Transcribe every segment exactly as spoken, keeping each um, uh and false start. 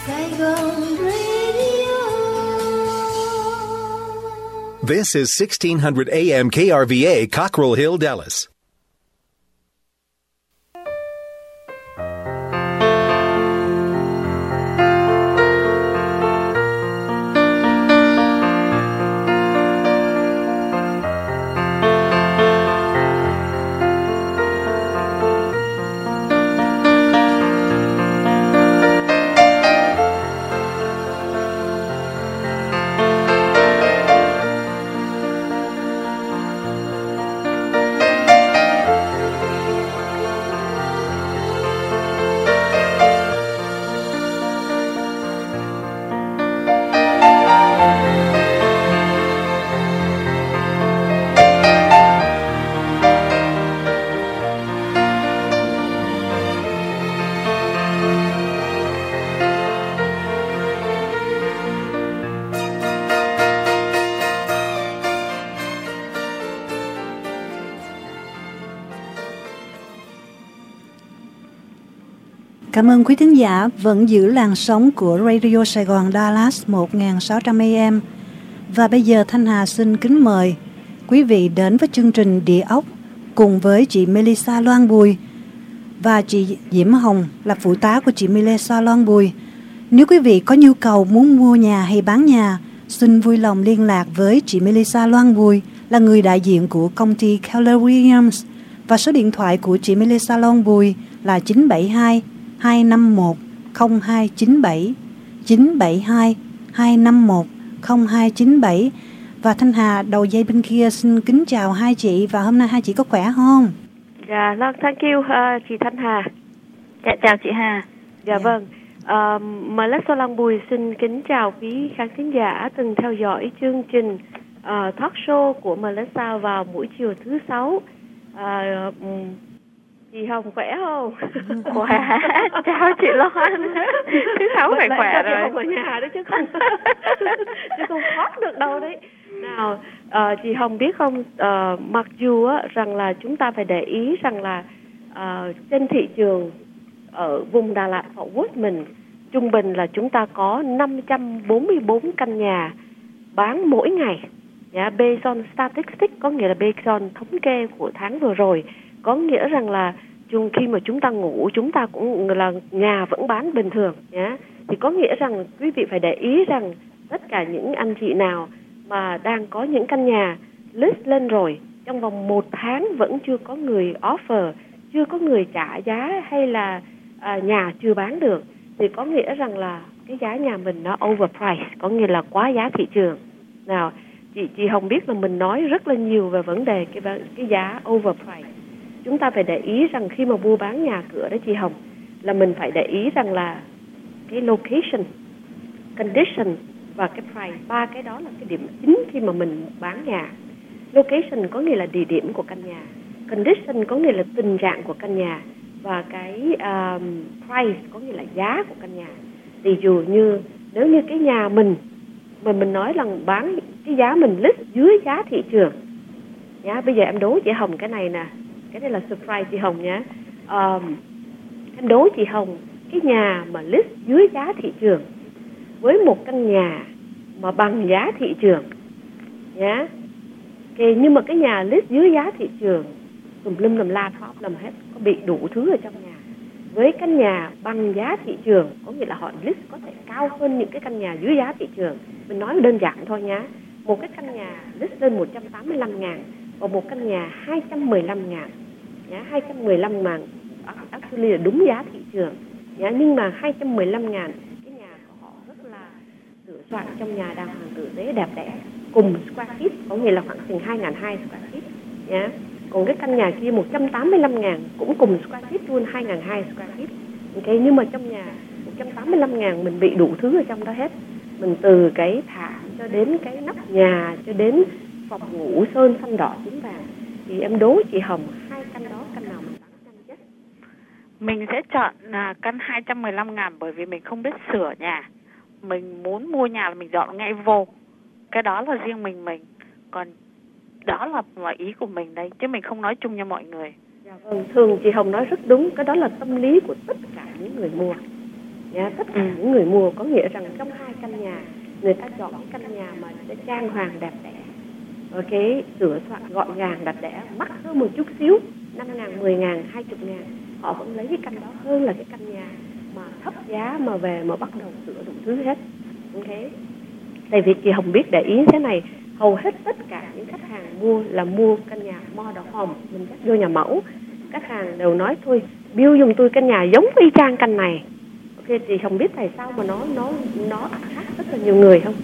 Saigon Radio. This is sixteen hundred A M K R V A, Cockrell Hill, Dallas. Cảm ơn quý thính giả vẫn giữ làn sóng của Radio Sài Gòn Dallas một nghìn sáu trăm A M. Và bây giờ Thanh Hà xin kính mời quý vị đến với chương trình Địa ốc cùng với chị Melissa Loan Bùi và chị Diễm Hồng là phụ tá của chị Melissa Loan Bùi. Nếu quý vị có nhu cầu muốn mua nhà hay bán nhà, xin vui lòng liên lạc với chị Melissa Loan Bùi là người đại diện của công ty Keller Williams, và số điện thoại của chị Melissa Loan Bùi là chín bảy hai hai năm một không hai chín bảy, chín bảy hai hai năm một không hai chín bảy. Và Thanh Hà đầu dây bên kia xin kính chào hai chị, và hôm nay hai chị có khỏe không? Dạ, yeah, thank you uh, chị Thanh Hà. Dạ, chào chị Hà. Dạ yeah, vâng. Uh, Melissa Loan Bùi xin kính chào quý khán thính giả từng theo dõi chương trình uh, talk show của Melissa vào buổi chiều thứ sáu. Uh, um, Chị Hồng khỏe không? Khỏe. Chào chị Loan. Thứ sáu phải khỏe rồi. Chị Hồng ở nhà đấy chứ không chứ không thoát được đâu đấy. Nào, uh, chị Hồng biết không, uh, mặc dù á, rằng là chúng ta phải để ý rằng là uh, trên thị trường ở vùng Đà Lạt Fort Worth mình trung bình là chúng ta có năm trăm bốn mươi bốn căn nhà bán mỗi ngày. Yeah, based on statistics, có nghĩa là based on thống kê của tháng vừa rồi. Có nghĩa rằng là chung khi mà chúng ta ngủ, chúng ta cũng là nhà vẫn bán bình thường nhé. Thì có nghĩa rằng quý vị phải để ý rằng tất cả những anh chị nào mà đang có những căn nhà list lên rồi, trong vòng một tháng vẫn chưa có người offer, chưa có người trả giá, hay là à, nhà chưa bán được, thì có nghĩa rằng là cái giá nhà mình nó overpriced, có nghĩa là quá giá thị trường. Nào, chị chị Hồng biết là mình nói rất là nhiều về vấn đề cái cái giá overpriced. Chúng ta phải để ý rằng khi mà mua bán nhà cửa đó chị Hồng, là mình phải để ý rằng là cái location, condition và cái price, ba cái đó là cái điểm chính khi mà mình bán nhà. Location có nghĩa là địa điểm của căn nhà, condition có nghĩa là tình trạng của căn nhà, và cái um, price có nghĩa là giá của căn nhà. Ví dụ như nếu như cái nhà mình mà mình nói rằng bán cái giá mình list dưới giá thị trường nhá, bây giờ em đố chị Hồng cái này nè, cái này là surprise chị Hồng nhé. Um, em đố chị Hồng, cái nhà mà list dưới giá thị trường với một căn nhà mà bằng giá thị trường nhá. Okay, nhưng mà cái nhà list dưới giá thị trường tùm lum tùm la problem hết, có bị đủ thứ ở trong nhà. Với căn nhà bằng giá thị trường, có nghĩa là họ list có thể cao hơn những cái căn nhà dưới giá thị trường. Mình nói đơn giản thôi nhá. Một cái căn nhà list lên một trăm tám mươi lăm ngàn và một căn nhà hai trăm mười lăm ngàn. Nhá, hai trăm mười lăm ngàn actually là đúng giá thị trường. Nhá, nhưng mà hai trăm mười lăm ngàn cái nhà của họ rất là sửa soạn, trong nhà đàng hoàng tử tế đẹp đẽ, cùng square feet, có nghĩa là khoảng chừng hai nghìn hai trăm square feet. Nhá. Còn cái căn nhà kia một trăm tám mươi lăm ngàn cũng cùng square feet luôn, hai nghìn hai trăm square feet. Okay, nhưng mà trong nhà một trăm tám mươi lăm ngàn mình bị đủ thứ ở trong đó hết. Mình từ cái thảm cho đến cái nóc nhà, cho đến phòng ngủ sơn xanh đỏ tím vàng. Thì em đố chị Hồng, hai căn đó căn nào mình bán nhanh nhất? Mình sẽ chọn là căn hai trăm mười lăm ngàn, bởi vì mình không biết sửa nhà. Mình muốn mua nhà là mình dọn ngay vô. Cái đó là riêng mình mình. Còn đó là, là ý của mình đây, chứ mình không nói chung cho mọi người. Dạ vâng, thường chị Hồng nói rất đúng. Cái đó là tâm lý của tất cả những người mua. Nhá, tất cả những người mua, có nghĩa rằng trong hai căn nhà người ta chọn cái căn nhà mà sẽ trang hoàng đẹp đẽ, rồi cái sửa soạn gọn gàng đẹp đẽ, mắc hơn một chút xíu, năm ngàn, mười ngàn, hai chục ngàn, họ vẫn lấy cái căn đó hơn là cái căn nhà mà thấp giá mà về mà bắt đầu sửa đủ thứ hết. Ok, tại vì chị Hồng biết để ý thế này, hầu hết tất cả những khách hàng mua là mua căn nhà model home, mình dắt vô nhà mẫu, khách hàng đều nói thôi build giùm tôi căn nhà giống y chang căn này. Ok, chị Hồng biết tại sao mà nó nó nó khác rất là nhiều người không?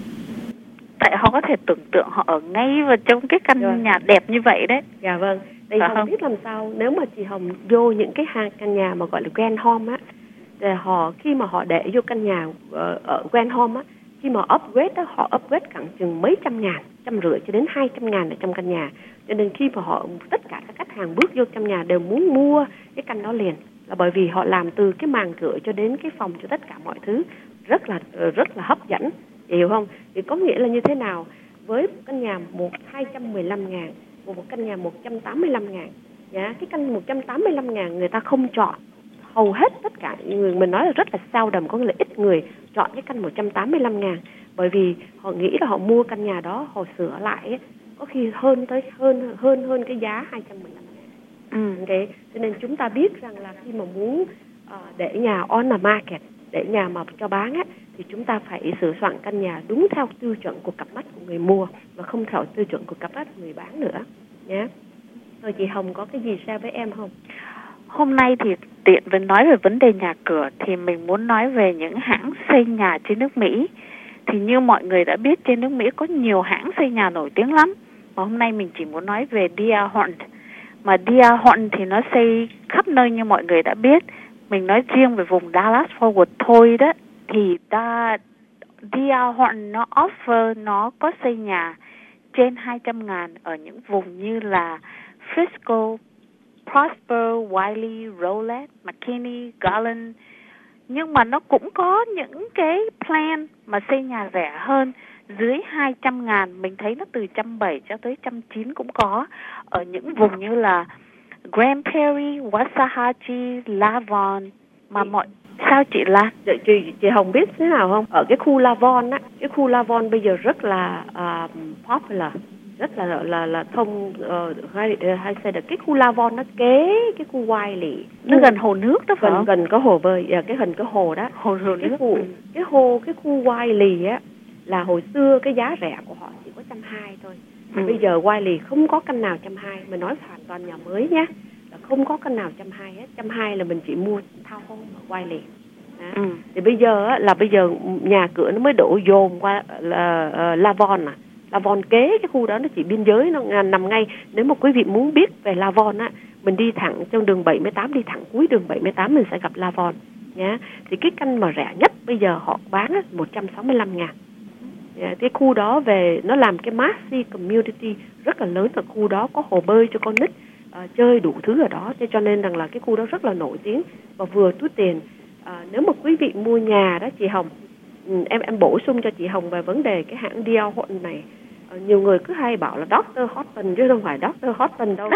Tại họ có thể tưởng tượng họ ở ngay vào trong cái căn Rồi. nhà đẹp như vậy đấy. Dạ vâng. Thì Phải Hồng không? biết làm sao nếu mà chị Hồng vô những cái hàng căn nhà mà gọi là grand home á, thì họ khi mà họ để vô căn nhà ở, ở grand home á, khi mà upgrade á, họ upgrade khoảng chừng mấy trăm ngàn, trăm rưỡi cho đến hai trăm ngàn ở trong căn nhà. Cho nên khi mà họ tất cả các khách hàng bước vô căn nhà đều muốn mua cái căn đó liền, là bởi vì họ làm từ cái màn cửa cho đến cái phòng cho tất cả mọi thứ rất là rất là hấp dẫn, chị hiểu không? Thì có nghĩa là như thế nào, với một căn nhà một hai trăm mười lăm ngàn, một, một căn nhà một trăm tám mươi lăm ngàn, dạ, cái căn một trăm tám mươi lăm ngàn người ta không chọn, hầu hết tất cả người, mình nói là rất là seldom, có nghĩa là ít người chọn cái căn một trăm tám mươi lăm ngàn, bởi vì họ nghĩ là họ mua căn nhà đó họ sửa lại ấy, có khi hơn tới hơn hơn hơn cái giá hai trăm mười lăm ngàn. Ừ. Okay. Cho nên chúng ta biết rằng là khi mà muốn uh, để nhà on the market, để nhà mà cho bán á, thì chúng ta phải sửa soạn căn nhà đúng theo tiêu chuẩn của cặp mắt của người mua và không theo tiêu chuẩn của cặp mắt của người bán nữa nhé. Rồi chị Hồng có cái gì share với em không? Hôm nay thì tiện với nói về vấn đề nhà cửa thì mình muốn nói về những hãng xây nhà trên nước Mỹ. Thì như mọi người đã biết, trên nước Mỹ có nhiều hãng xây nhà nổi tiếng lắm. Và hôm nay mình chỉ muốn nói về D R Horton. Mà D R Horton thì nó xây khắp nơi như mọi người đã biết. Mình nói riêng về vùng Dallas-Fort Worth thôi đó, thì ta, D R Horton nó offer, nó có xây nhà trên hai trăm ngàn ở những vùng như là Frisco, Prosper, Wiley, Rowlett, McKinney, Garland. Nhưng mà nó cũng có những cái plan mà xây nhà rẻ hơn, dưới hai trăm ngàn. Mình thấy nó từ một trăm bảy mươi cho tới một trăm chín mươi cũng có. Ở những vùng như là Grand Prairie, Waxahachie, Lavon. Mà mọi... Sao chị Lan? Chị, chị, chị Hồng biết thế nào không? Ở cái khu Lavon á, cái khu Lavon bây giờ rất là uh, popular, rất là là là thông uh, hay hay say được cái khu Lavon nó kế cái khu Wiley, Nó gần hồ nước đó phải gần không? gần có hồ bơi, à, cái hình cái hồ đó, Hồ, hồ cái nước. khu Ừ. cái hồ cái khu Wiley á là hồi xưa cái giá rẻ của họ chỉ có trăm hai thôi. Ừ. Bây giờ Wiley không có căn nào trăm hai, mà nói hoàn toàn nhà mới nhá, là không có căn nào trăm hai hết. Trăm hai là mình chỉ mua thao home ở Wiley. Ừ. Thì bây giờ á, là bây giờ nhà cửa nó mới đổ dồn qua là uh, Lavon à. Lavon kế cái khu đó, nó chỉ biên giới, nó nằm ngay. Nếu mà quý vị muốn biết về Lavon á, mình đi thẳng trên đường bảy mươi tám, đi thẳng cuối đường bảy mươi tám mình sẽ gặp Lavon nhá. Thì cái căn mà rẻ nhất bây giờ họ bán á, một trăm sáu mươi lăm ngàn. Yeah, cái khu đó về nó làm cái massive community rất là lớn, ở khu đó có hồ bơi cho con nít uh, chơi đủ thứ ở đó, cho nên rằng là cái khu đó rất là nổi tiếng và vừa túi tiền. Uh, nếu mà quý vị mua nhà đó chị Hồng, um, em em bổ sung cho chị Hồng về vấn đề cái hãng D R Horton này. Uh, nhiều người cứ hay bảo là doctor Horton chứ không phải doctor Horton đâu.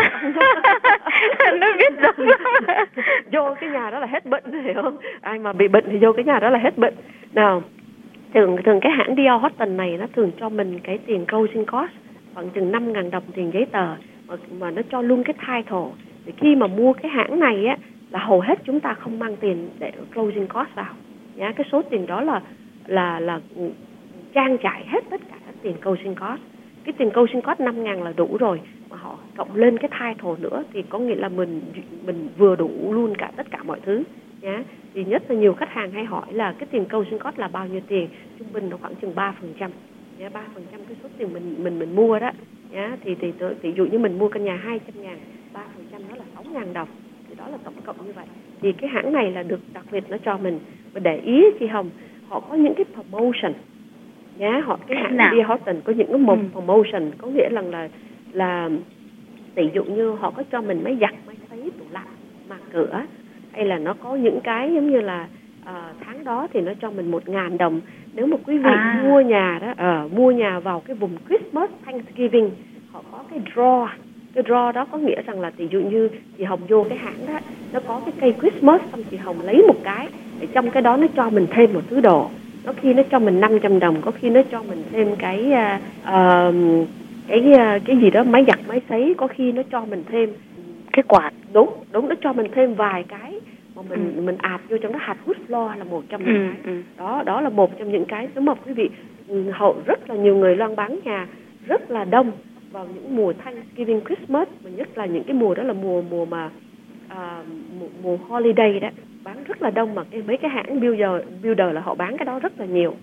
Nó biết rồi. Vô cái nhà đó là hết bệnh, hiểu không? Ai mà bị bệnh thì vô cái nhà đó là hết bệnh. Nào, thường thường cái hãng D R Horton này nó thường cho mình cái tiền closing cost khoảng chừng năm ngàn đồng tiền giấy tờ, mà, mà nó cho luôn cái title. Thì khi mà mua cái hãng này á, là hầu hết chúng ta không mang tiền để closing cost vào nhá. Cái số tiền đó là là là trang trải hết tất cả các tiền closing cost. Cái tiền closing cost năm ngàn là đủ rồi, mà họ cộng lên cái title nữa thì có nghĩa là mình mình vừa đủ luôn cả tất cả mọi thứ nhá. Thì nhất là nhiều khách hàng hay hỏi là cái tiền closing cost là bao nhiêu tiền, trung bình nó khoảng chừng ba phần trăm nhá, ba phần trăm cái số tiền mình mình mình mua đó nhá. Thì thì ví dụ như mình mua căn nhà hai trăm ngàn, ba phần trăm đó là sáu ngàn đồng, thì đó là tổng cộng như vậy. Thì cái hãng này là được đặc biệt nó cho mình. Và để ý chị Hồng, họ có những cái promotion nhá, họ cái hãng D R Horton có những cái một ừ. promotion, có nghĩa rằng là là ví dụ như họ có cho mình máy giặt, máy sấy, tủ lạnh, mặt cửa, hay là nó có những cái giống như là uh, tháng đó thì nó cho mình một ngàn đồng nếu mà quý vị à. mua nhà đó, uh, mua nhà vào cái vùng Christmas, Thanksgiving, họ có cái draw. Cái draw đó có nghĩa rằng là ví dụ như chị Hồng vô cái hãng đó, nó có cái cây Christmas, xong chị Hồng lấy một cái Để trong cái đó nó cho mình thêm một thứ đồ. Có khi nó cho mình năm trăm đồng, có khi nó cho mình thêm cái uh, uh, cái uh, cái gì đó máy giặt máy sấy, có khi nó cho mình thêm cái quạt. Đúng, đúng, nó cho mình thêm vài cái mà mình Ừ. mình ạp vô trong đó. Hạt hút floor là một trong những Ừ, cái. ừ. Đó, đó là một trong những cái. Nếu mà quý vị ừ, hậu rất là nhiều người loan bán nhà rất là đông vào những mùa Thanksgiving, Christmas, mà nhất là những cái mùa đó là mùa mùa mà à, mùa, mùa holiday đó, bán rất là đông, mà cái mấy cái hãng builder builder là họ bán cái đó rất là nhiều.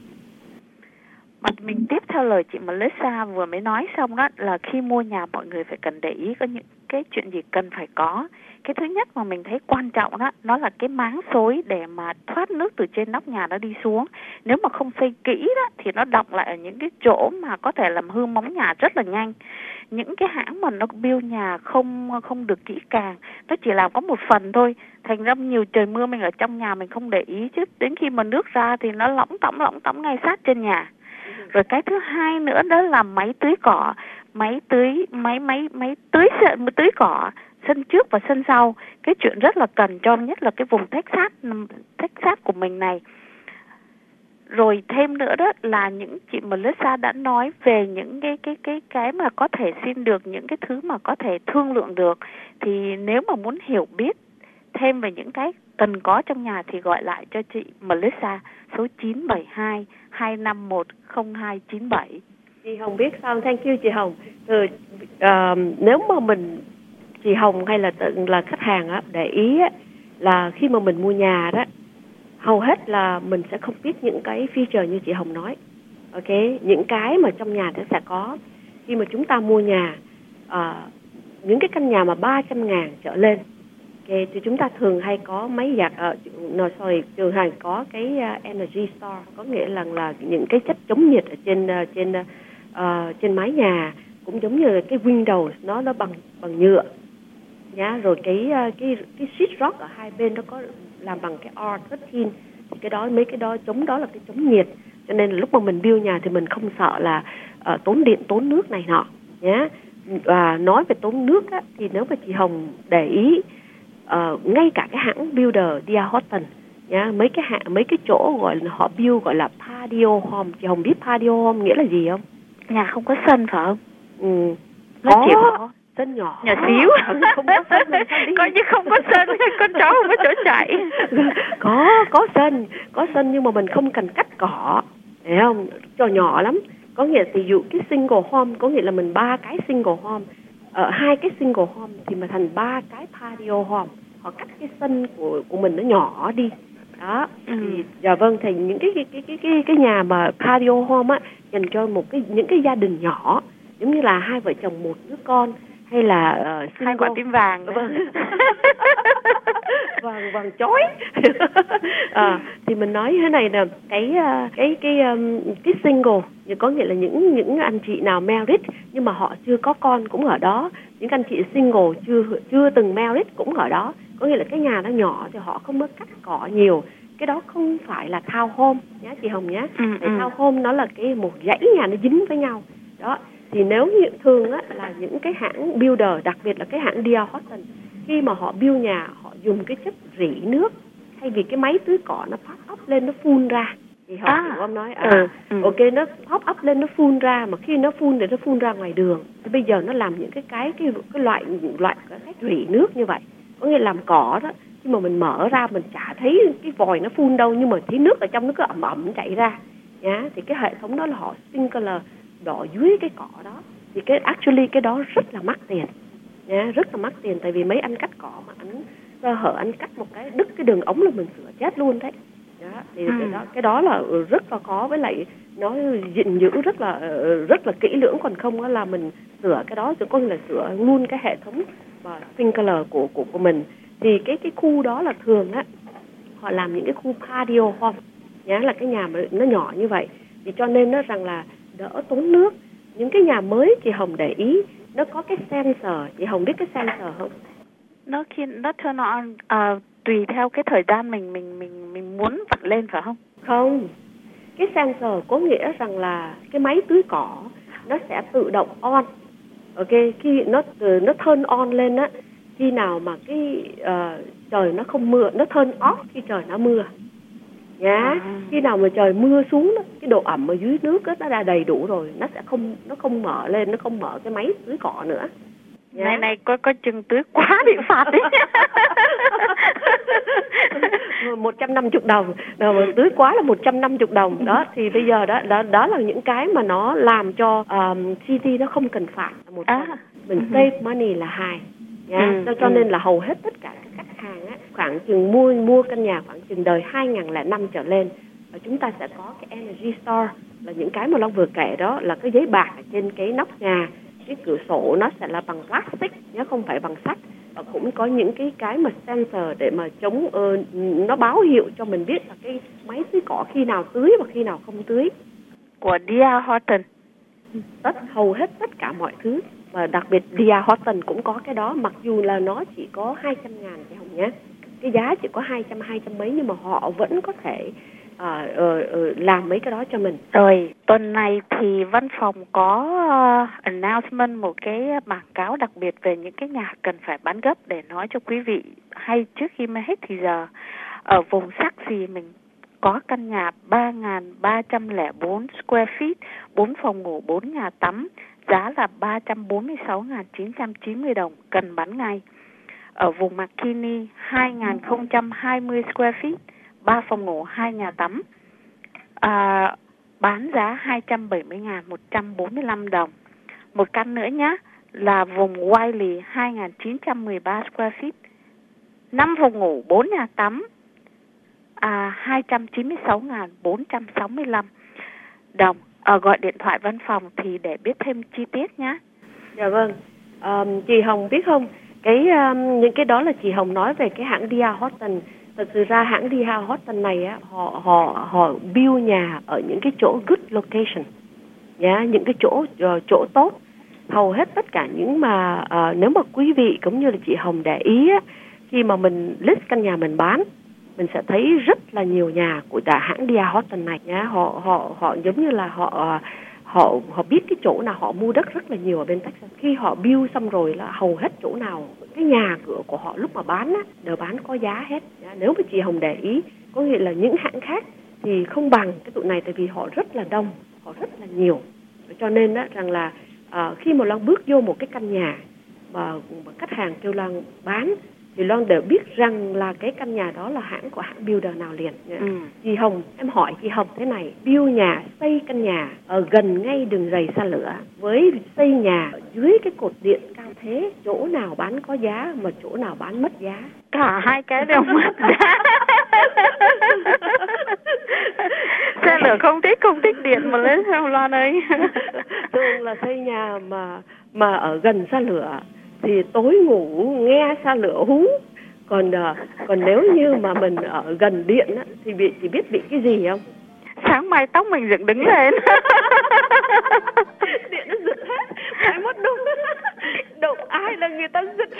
Mà mình tiếp theo lời chị Melissa vừa mới nói xong đó, là khi mua nhà mọi người phải cần để ý có những cái chuyện gì cần phải có. Cái thứ nhất mà mình thấy quan trọng đó, nó là cái máng xối để mà thoát nước từ trên nóc nhà nó đi xuống. Nếu mà không xây kỹ đó thì nó đọng lại ở những cái chỗ mà có thể làm hư móng nhà rất là nhanh. Những cái hãng mà nó build nhà không không được kỹ càng, nó chỉ làm có một phần thôi, thành ra nhiều trời mưa mình ở trong nhà mình không để ý, chứ đến khi mà nước ra thì nó lỏng tỏng lỏng tỏng ngay sát trên nhà. Rồi cái thứ hai nữa đó là máy tưới cỏ, máy tưới máy máy máy tưới tưới cỏ sân trước và sân sau. Cái chuyện rất là cần cho nhất là cái vùng Texas Texas của mình này. Rồi thêm nữa đó là những chị Melissa đã nói về những cái cái cái cái mà có thể xin được, những cái thứ mà có thể thương lượng được. Thì nếu mà muốn hiểu biết thêm về những cái cần có trong nhà thì gọi lại cho chị Melissa số chín bảy hai hai năm một không hai chín bảy. Chị Hồng biết sao? Thank you chị Hồng. Từ uh, nếu mà mình chị Hồng hay là là khách hàng á, để ý á, là khi mà mình mua nhà đó, hầu hết là mình sẽ không biết những cái feature như chị Hồng nói. Ok, những cái mà trong nhà nó sẽ có. Khi mà chúng ta mua nhà, uh, những cái căn nhà mà ba trăm ngàn trở lên, ok, thì chúng ta thường hay có máy giặt, uh, no, sorry, thường hay có cái uh, energy store, có nghĩa là là những cái chất chống nhiệt ở trên uh, trên uh, trên mái nhà, cũng giống như cái Windows nó nó bằng bằng nhựa nhá. Rồi cái cái cái sheet rock ở hai bên nó có làm bằng cái R mười ba, thì cái đó mấy cái đó chống đó là cái chống nhiệt, cho nên là lúc mà mình build nhà thì mình không sợ là uh, tốn điện tốn nước này nọ nhé. Và nói về tốn nước á, thì nếu mà chị Hồng để ý, uh, ngay cả cái hãng builder đê rờ Horton nhá, mấy cái hãng mấy cái chỗ gọi là họ build gọi là patio home. Chị Hồng biết patio home nghĩa là gì không? Nhà không có sân phải không? Ừ. Nó Có. chỉ có Sân nhỏ, nhỏ xíu, không có sân coi như không có sân, con chó không có chỗ chạy. có có sân có sân nhưng mà mình không cần cắt cỏ, hiểu không? Cho nhỏ lắm. Có nghĩa là ví dụ cái single home, có nghĩa là mình ba cái single home, ở hai cái single home thì mà thành ba cái patio home. Họ cắt cái sân của của mình nó nhỏ đi đó. Ừ. Thì dạ vâng, thì những cái cái cái cái cái nhà mà patio home á, dành cho một cái những cái gia đình nhỏ, giống như là hai vợ chồng một đứa con, hay là uh, single. Hai quả tim vàng. Vâng. vàng vàng chói. À, thì mình nói thế này nè, cái cái cái um, cái single, như có nghĩa là những những anh chị nào married nhưng mà họ chưa có con cũng ở đó, những anh chị single chưa chưa từng married cũng ở đó. Có nghĩa là cái nhà nó nhỏ thì họ không có cắt cỏ nhiều. Cái đó không phải là town home nhá chị Hồng nhá. Ừ, Tại ừ. town home nó là cái một dãy nhà nó dính với nhau đó. Thì nếu như thường á, là những cái hãng builder, đặc biệt là cái hãng đê rờ Horton, khi mà họ build nhà, họ dùng cái chất rỉ nước thay vì cái máy tưới cỏ nó pop up lên nó phun ra. Thì họ À, hiểu không nói à, ừ, ừ. ok, nó pop up lên nó phun ra, mà khi nó phun thì nó phun ra ngoài đường. Thì bây giờ nó làm những cái cái cái cái loại loại cái cách rỉ nước như vậy, có nghĩa làm cỏ đó, khi mà mình mở ra mình chả thấy cái vòi nó phun đâu, nhưng mà thấy nước ở trong nó cứ ẩm ẩm chảy ra nhá. Thì cái hệ thống đó là họ sprinkler đỏ dưới cái cỏ đó. Thì cái actually cái đó rất là mắc tiền nha, rất là mắc tiền. Tại vì mấy anh cắt cỏ mà anh sơ hở anh cắt một cái đứt cái đường ống là mình sửa chết luôn đấy đó. Thì ừ. cái đó cái đó là rất là khó, với lại nó gìn giữ rất là rất là kỹ lưỡng, còn không là mình sửa cái đó, chứ có là sửa luôn cái hệ thống và sprinkler của của của mình. Thì cái cái khu đó là thường á, họ làm những cái khu patio home nhá, là cái nhà mà nó nhỏ như vậy, thì cho nên nó rằng là đỡ tốn nước. Những cái nhà mới chị Hồng để ý, nó có cái sensor. Chị Hồng biết cái sensor không? Nó khi nó turn on uh, tùy theo cái thời gian mình mình mình mình muốn vặn lên phải không? Không. Cái sensor có nghĩa rằng là cái máy tưới cỏ nó sẽ tự động on. Ok, khi nó nó turn on lên á, khi nào mà cái uh, trời nó không mưa, nó turn off khi trời nó mưa. nhá. À. Khi nào mà trời mưa xuống đó, cái độ ẩm ở dưới nước đó, nó đã đầy đủ rồi, nó sẽ không nó không mở lên, nó không mở cái máy tưới cỏ nữa. Nhá. Này này có có chừng tưới quá bị phạt đấy. một trăm năm mươi đồng, rồi tưới quá là một trăm năm mươi đồng đó. Thì bây giờ đó đó đó là những cái mà nó làm cho um, xê tê nó không cần phạt là một. À. Mình save money là hai nhá. Ừ, cho, cho ừ. nên là hầu hết tất cả các khách hàng á, khoảng chừng mua mua căn nhà khoảng chừng đời hai nghìn lẻ năm trở lên, và chúng ta sẽ có cái Energy Star, là những cái mà Long vừa kể đó, là cái giấy bạc ở trên cái nóc nhà, cái cửa sổ nó sẽ là bằng plastic nhé, không phải bằng sắt. Và cũng có những cái cái mà sensor để mà chống uh, nó báo hiệu cho mình biết là cái máy tưới cỏ khi nào tưới và khi nào không tưới. Của đê e Horton. Tất hầu hết tất cả mọi thứ, và đặc biệt đê e Horton cũng có cái đó, mặc dù là nó chỉ có hai trăm ngàn chị Hồng nhé, cái giá chỉ có hai trăm hai trăm mấy, nhưng mà họ vẫn có thể uh, uh, uh, làm mấy cái đó cho mình. Rồi tuần này thì văn phòng có uh, announcement, một cái bảng cáo đặc biệt về những cái nhà cần phải bán gấp, để nói cho quý vị hay trước khi mà hết thì giờ. Ở vùng sắc gì mình có căn nhà ba nghìn ba trăm lẻ bốn square feet, bốn phòng ngủ, bốn nhà tắm, giá là ba trăm bốn mươi sáu nghìn chín trăm chín mươi đồng, cần bán ngay. Ở vùng McKinney hai nghìn không trăm hai mươi square feet, ba phòng ngủ, hai nhà tắm, à, bán giá hai trăm bảy mươi nghìn một trăm bốn mươi lăm đồng. Một căn nữa nhé, là vùng Wiley hai nghìn chín trăm mười ba square feet, năm phòng ngủ, bốn nhà tắm, à, hai trăm chín mươi sáu nghìn bốn trăm sáu mươi lăm đồng. À, gọi điện thoại văn phòng thì để biết thêm chi tiết nhé. Dạ vâng. À, chị Hồng biết không, cái um, những cái đó là chị Hồng nói về cái hãng đê e Horton. Thật sự ra hãng đê e Horton này á, họ họ họ build nhà ở những cái chỗ good location, nhá, những cái chỗ uh, chỗ tốt. Hầu hết tất cả những mà uh, nếu mà quý vị cũng như là chị Hồng để ý á, khi mà mình list căn nhà mình bán, mình sẽ thấy rất là nhiều nhà của đại hãng đê e Horton này nhá. Họ họ họ giống như là họ họ họ biết cái chỗ nào họ mua đất rất là nhiều ở bên Texas. Khi họ build xong rồi là hầu hết chỗ nào cái nhà cửa của họ lúc mà bán á, đều bán có giá hết. Nếu mà chị Hồng để ý, có nghĩa là những hãng khác thì không bằng cái tụi này, tại vì họ rất là đông, họ rất là nhiều. Cho nên đó rằng là uh, khi mà Loan bước vô một cái căn nhà mà, mà khách hàng kêu Loan bán, thì Loan đều biết rằng là cái căn nhà đó là hãng của hãng builder nào liền. Ừ. Chị Hồng, em hỏi chị Hồng thế này, build nhà, xây căn nhà ở gần ngay đường rầy xa lửa, với xây nhà dưới cái cột điện cao thế, chỗ nào bán có giá mà chỗ nào bán mất giá? Cả hai cái đều mất giá. Xe lửa không thích không thích điện mà lên theo Loan ơi. Thường là xây nhà mà mà ở gần xa lửa thì tối ngủ nghe xa lửa hú, còn uh, còn nếu như mà mình ở gần điện á, thì bị chỉ biết bị cái gì không? Sáng mai tóc mình dựng đứng lên. Điện nó giật hết, phải mất đúng. Đụng ai là người ta giật.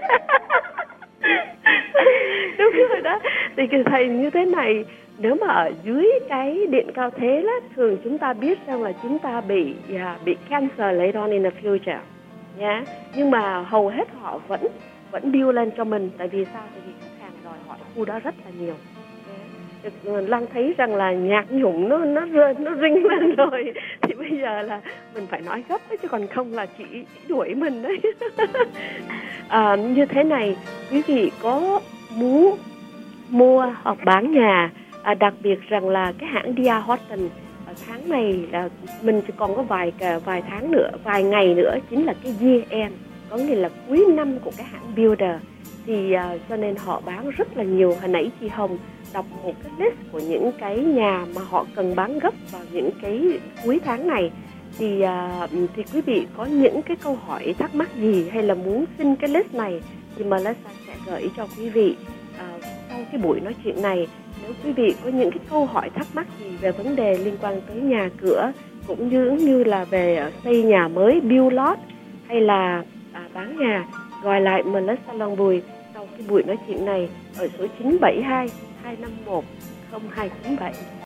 Đúng rồi đó. Thì cái thầy như thế này, nếu mà ở dưới cái điện cao thế đó, thường chúng ta biết rằng là chúng ta bị uh, bị cancer later on in the future. Yeah. Nhưng mà hầu hết họ vẫn vẫn build lên cho mình. Tại vì sao? Tại vì khách hàng đòi hỏi khu đó rất là nhiều. Yeah. Lan thấy rằng là nhạc nhủng nó nó rơi nó rinh lên rồi, thì bây giờ là mình phải nói gấp ấy, chứ còn không là chị, chị đuổi mình đấy. À, như thế này, quý vị có muốn mua hoặc bán nhà, à, đặc biệt rằng là cái hãng đê e Horton tháng này là mình chỉ còn có vài vài tháng nữa, vài ngày nữa chính là cái year end, có nghĩa là cuối năm của cái hãng builder. Thì uh, cho nên họ bán rất là nhiều. Hồi nãy chị Hồng đọc một cái list của những cái nhà mà họ cần bán gấp vào những cái cuối tháng này. Thì uh, thì quý vị có những cái câu hỏi thắc mắc gì hay là muốn xin cái list này thì Melissa sẽ gửi cho quý vị uh, sau cái buổi nói chuyện này. Nếu quý vị có những cái câu hỏi thắc mắc gì về vấn đề liên quan tới nhà cửa, cũng như như là về xây nhà mới, build lot hay là à, bán nhà, gọi lại Melissa Long Bùi sau cái buổi nói chuyện này ở số chín bảy hai hai năm một không hai chín bảy.